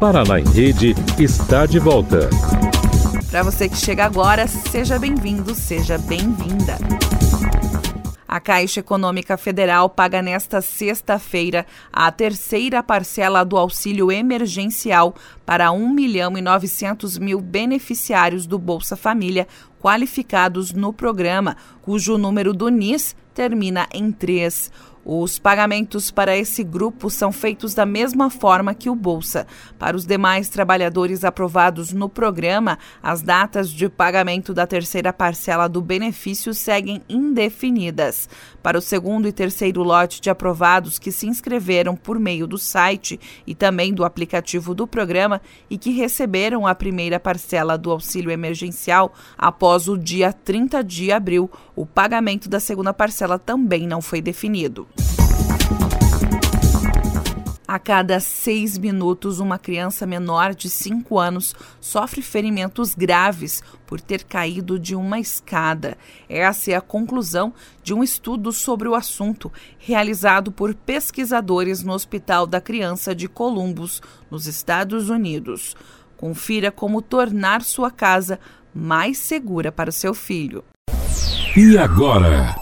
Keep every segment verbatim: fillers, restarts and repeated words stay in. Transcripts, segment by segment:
Paraná em Rede está de volta. Para você que chega agora, seja bem-vindo, seja bem-vinda. A Caixa Econômica Federal paga nesta sexta-feira a terceira parcela do auxílio emergencial para um milhão e novecentos mil beneficiários do Bolsa Família qualificados no programa, cujo número do N I S termina em três. Os pagamentos para esse grupo são feitos da mesma forma que o Bolsa. Para os demais trabalhadores aprovados no programa, as datas de pagamento da terceira parcela do benefício seguem indefinidas. Para o segundo e terceiro lote de aprovados que se inscreveram por meio do site e também do aplicativo do programa e que receberam a primeira parcela do auxílio emergencial após o dia trinta de abril, o pagamento da segunda parcela também não foi definido. A cada seis minutos, uma criança menor de cinco anos sofre ferimentos graves por ter caído de uma escada. Essa é a conclusão de um estudo sobre o assunto, realizado por pesquisadores no Hospital da Criança de Columbus, nos Estados Unidos. Confira como tornar sua casa mais segura para o seu filho. E agora?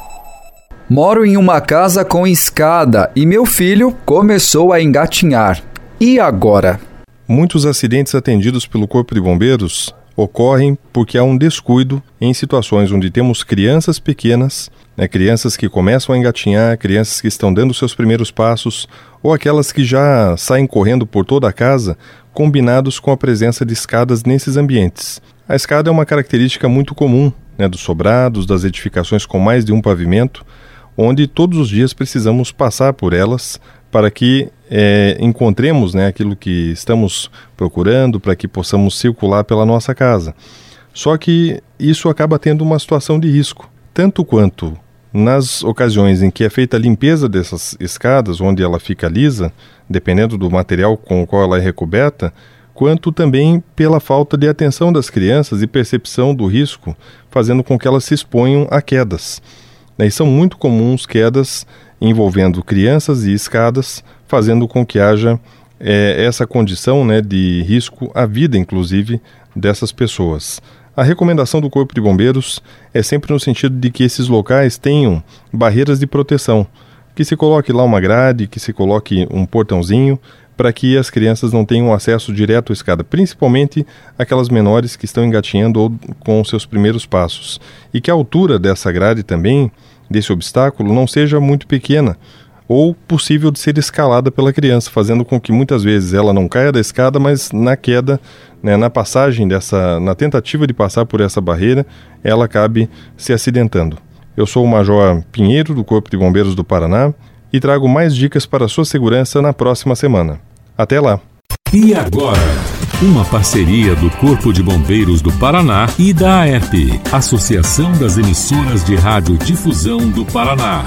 Moro em uma casa com escada e meu filho começou a engatinhar. E agora? Muitos acidentes atendidos pelo Corpo de Bombeiros ocorrem porque há um descuido em situações onde temos crianças pequenas, né, crianças que começam a engatinhar, crianças que estão dando seus primeiros passos, ou aquelas que já saem correndo por toda a casa, combinados com a presença de escadas nesses ambientes. A escada é uma característica muito comum, né, dos sobrados, das edificações com mais de um pavimento, onde todos os dias precisamos passar por elas para que é, encontremos, né, aquilo que estamos procurando, para que possamos circular pela nossa casa. Só que isso acaba tendo uma situação de risco, tanto quanto nas ocasiões em que é feita a limpeza dessas escadas, onde ela fica lisa, dependendo do material com o qual ela é recoberta, quanto também pela falta de atenção das crianças e percepção do risco, fazendo com que elas se exponham a quedas. E são muito comuns quedas envolvendo crianças e escadas, fazendo com que haja é, essa condição, né, de risco à vida, inclusive, dessas pessoas. A recomendação do Corpo de Bombeiros é sempre no sentido de que esses locais tenham barreiras de proteção, que se coloque lá uma grade, que se coloque um portãozinho, para que as crianças não tenham acesso direto à escada, principalmente aquelas menores que estão engatinhando ou com seus primeiros passos. E que a altura dessa grade também, desse obstáculo, não seja muito pequena ou possível de ser escalada pela criança, fazendo com que muitas vezes ela não caia da escada, mas na queda, né, na passagem dessa, na tentativa de passar por essa barreira, ela acabe se acidentando. Eu sou o Major Pinheiro, do Corpo de Bombeiros do Paraná, e trago mais dicas para a sua segurança na próxima semana. Até lá! E agora? Uma parceria do Corpo de Bombeiros do Paraná e da A E P, Associação das Emissoras de Rádio Difusão do Paraná.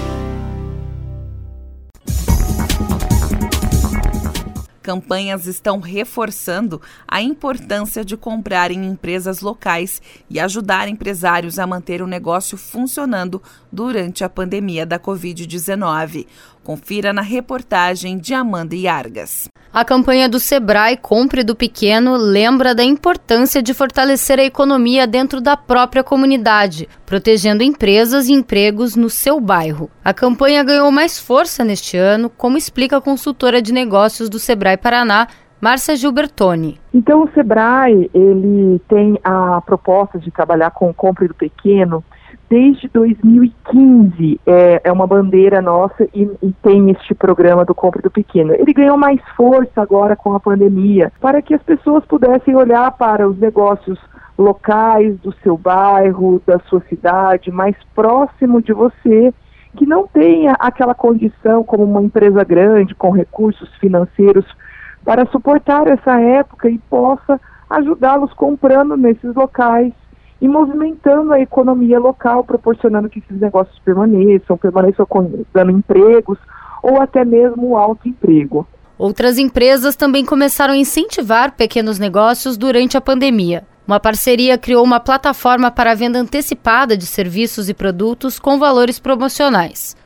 Campanhas estão reforçando a importância de comprar em empresas locais e ajudar empresários a manter o negócio funcionando durante a pandemia da covid dezenove. Confira na reportagem de Amanda Iargas. A campanha do Sebrae Compre do Pequeno lembra da importância de fortalecer a economia dentro da própria comunidade, protegendo empresas e empregos no seu bairro. A campanha ganhou mais força neste ano, como explica a consultora de negócios do Sebrae Paraná, Márcia Gilbertoni. Então o Sebrae ele tem a proposta de trabalhar com o Compre do Pequeno desde dois mil e quinze, é, é uma bandeira nossa e, e tem este programa do Compre do Pequeno. Ele ganhou mais força agora com a pandemia, para que as pessoas pudessem olhar para os negócios locais do seu bairro, da sua cidade, mais próximo de você, que não tenha aquela condição como uma empresa grande, com recursos financeiros, para suportar essa época e possa ajudá-los comprando nesses locais e movimentando a economia local, proporcionando que esses negócios permaneçam, permaneçam dando empregos ou até mesmo o autoemprego. Outras empresas também começaram a incentivar pequenos negócios durante a pandemia. Uma parceria criou uma plataforma para a venda antecipada de serviços e produtos com valores promocionais.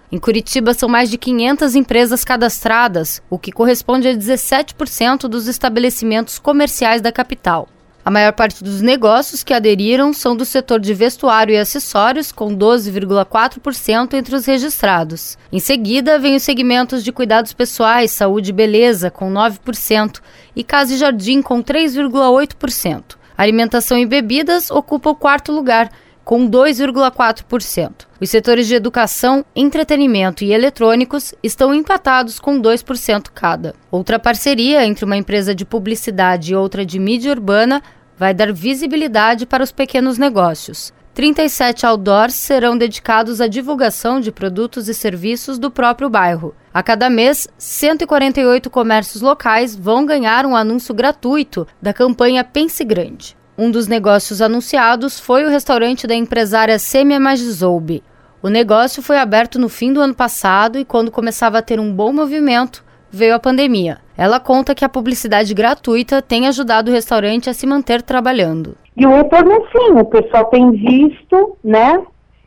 Em Curitiba, são mais de quinhentas empresas cadastradas, o que corresponde a dezessete por cento dos estabelecimentos comerciais da capital. A maior parte dos negócios que aderiram são do setor de vestuário e acessórios, com doze vírgula quatro por cento entre os registrados. Em seguida, vem os segmentos de cuidados pessoais, saúde e beleza, com nove por cento, e casa e jardim, com três vírgula oito por cento. Alimentação e bebidas ocupa o quarto lugar, com dois vírgula quatro por cento. Os setores de educação, entretenimento e eletrônicos estão empatados com dois por cento cada. Outra parceria entre uma empresa de publicidade e outra de mídia urbana vai dar visibilidade para os pequenos negócios. trinta e sete outdoors serão dedicados à divulgação de produtos e serviços do próprio bairro. A cada mês, cento e quarenta e oito comércios locais vão ganhar um anúncio gratuito da campanha Pense Grande. Um dos negócios anunciados foi o restaurante da empresária Sêmia Magizoubi. O negócio foi aberto no fim do ano passado e, quando começava a ter um bom movimento, veio a pandemia. Ela conta que a publicidade gratuita tem ajudado o restaurante a se manter trabalhando. E o retorno, sim, o pessoal tem visto, né,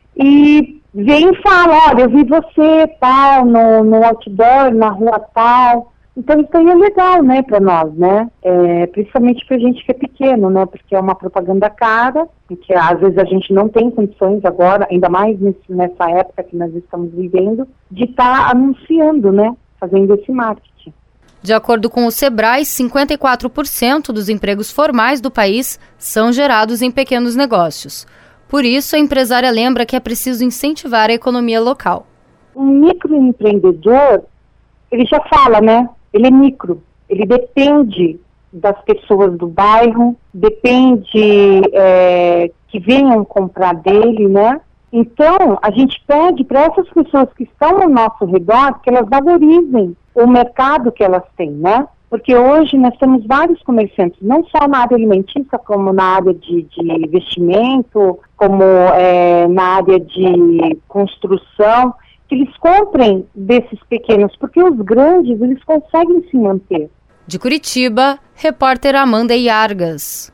e vem e fala, olha, eu vi você, tal, no, no outdoor, na rua tal. Então isso aí é legal, né, para nós, né, é, principalmente pra gente que é pequeno, né, porque é uma propaganda cara, e que às vezes a gente não tem condições agora, ainda mais nesse, nessa época que nós estamos vivendo, de estar tá anunciando, né, fazendo esse marketing. De acordo com o Sebrae, cinquenta e quatro por cento dos empregos formais do país são gerados em pequenos negócios. Por isso, a empresária lembra que é preciso incentivar a economia local. Um microempreendedor, ele já fala, né? Ele é micro, ele depende das pessoas do bairro, depende é, que venham comprar dele, né? Então, a gente pede para essas pessoas que estão ao nosso redor que elas valorizem o mercado que elas têm, né? Porque hoje nós temos vários comerciantes, não só na área alimentícia, como na área de, de investimento, como é, na área de construção, que eles comprem desses pequenos, porque os grandes, eles conseguem se manter. De Curitiba, repórter Amanda Iargas.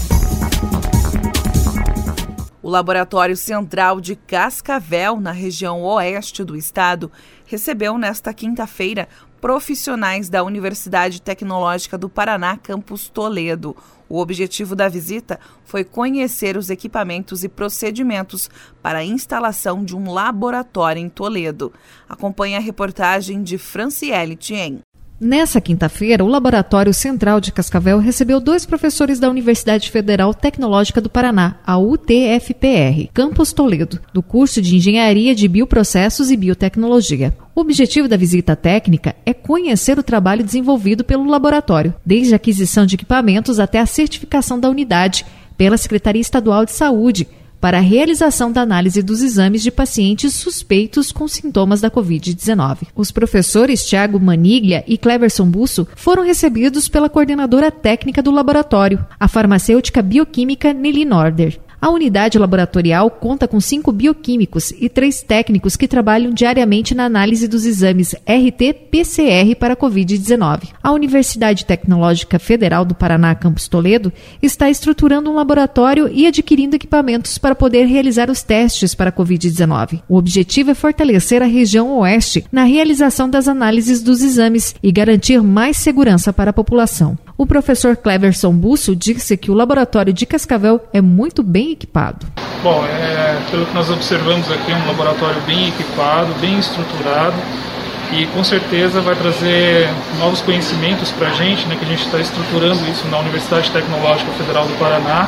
O Laboratório Central de Cascavel, na região oeste do estado, recebeu nesta quinta-feira profissionais da Universidade Tecnológica do Paraná, campus Toledo. O objetivo da visita foi conhecer os equipamentos e procedimentos para a instalação de um laboratório em Toledo. Acompanhe a reportagem de Franciele Tien. Nessa quinta-feira, o Laboratório Central de Cascavel recebeu dois professores da Universidade Federal Tecnológica do Paraná, a U T F P R, campus Toledo, do curso de Engenharia de Bioprocessos e Biotecnologia. O objetivo da visita técnica é conhecer o trabalho desenvolvido pelo laboratório, desde a aquisição de equipamentos até a certificação da unidade pela Secretaria Estadual de Saúde, para a realização da análise dos exames de pacientes suspeitos com sintomas da covid dezenove. Os professores Thiago Maniglia e Cleverson Busso foram recebidos pela coordenadora técnica do laboratório, a farmacêutica bioquímica Nelly Norder. A unidade laboratorial conta com cinco bioquímicos e três técnicos que trabalham diariamente na análise dos exames R T P C R para a covid dezenove. A Universidade Tecnológica Federal do Paraná, campus Toledo, está estruturando um laboratório e adquirindo equipamentos para poder realizar os testes para a covid dezenove. O objetivo é fortalecer a região oeste na realização das análises dos exames e garantir mais segurança para a população. O professor Cleverson Busso disse que o laboratório de Cascavel é muito bem equipado. Bom, é, pelo que nós observamos aqui, é um laboratório bem equipado, bem estruturado e com certeza vai trazer novos conhecimentos para a gente, né, que a gente está estruturando isso na Universidade Tecnológica Federal do Paraná.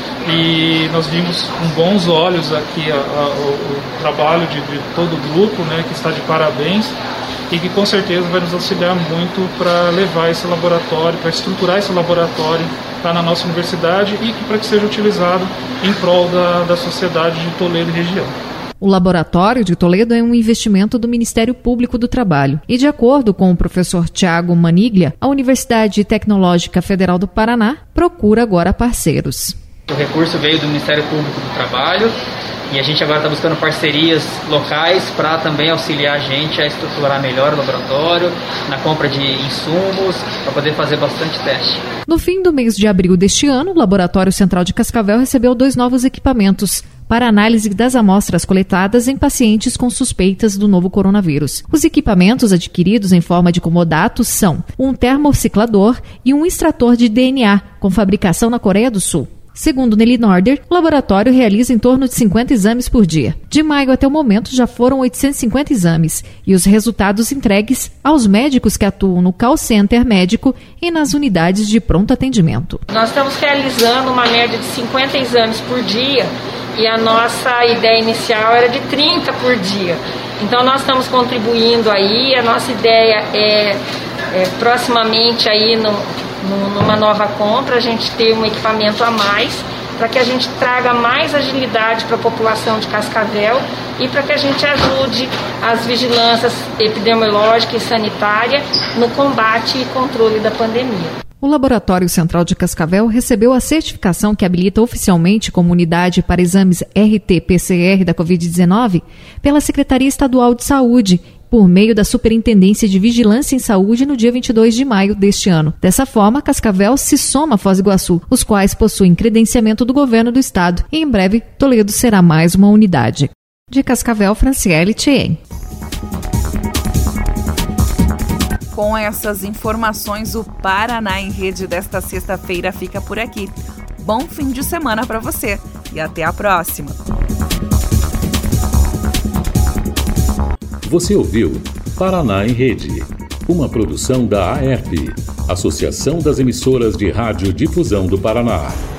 E nós vimos com bons olhos aqui a, a, o, o trabalho de, de todo o grupo, né, que está de parabéns, e que com certeza vai nos auxiliar muito para levar esse laboratório, para estruturar esse laboratório lá na nossa universidade e para que seja utilizado em prol da, da sociedade de Toledo e região. O Laboratório de Toledo é um investimento do Ministério Público do Trabalho e, de acordo com o professor Thiago Maniglia, a Universidade Tecnológica Federal do Paraná procura agora parceiros. O recurso veio do Ministério Público do Trabalho e a gente agora está buscando parcerias locais para também auxiliar a gente a estruturar melhor o laboratório, na compra de insumos, para poder fazer bastante teste. No fim do mês de abril deste ano, o Laboratório Central de Cascavel recebeu dois novos equipamentos para análise das amostras coletadas em pacientes com suspeitas do novo coronavírus. Os equipamentos adquiridos em forma de comodato são um termociclador e um extrator de D N A, com fabricação na Coreia do Sul. Segundo Nelly Norder, o laboratório realiza em torno de cinquenta exames por dia. De maio até o momento já foram oitocentos e cinquenta exames e os resultados entregues aos médicos que atuam no call center médico e nas unidades de pronto atendimento. Nós estamos realizando uma média de cinquenta exames por dia e a nossa ideia inicial era de trinta por dia. Então nós estamos contribuindo aí, a nossa ideia é, é proximamente aí no numa nova compra, a gente ter um equipamento a mais para que a gente traga mais agilidade para a população de Cascavel e para que a gente ajude as vigilâncias epidemiológica e sanitária no combate e controle da pandemia. O Laboratório Central de Cascavel recebeu a certificação que habilita oficialmente como unidade para exames R T P C R da covid dezenove pela Secretaria Estadual de Saúde, por meio da Superintendência de Vigilância em Saúde no dia vinte e dois de maio deste ano. Dessa forma, Cascavel se soma a Foz do Iguaçu, os quais possuem credenciamento do governo do estado, e em breve Toledo será mais uma unidade. De Cascavel, Franciele Tien. Com essas informações, o Paraná em Rede desta sexta-feira fica por aqui. Bom fim de semana para você e até a próxima. Você ouviu Paraná em Rede, uma produção da A E P, Associação das Emissoras de Rádio Difusão do Paraná.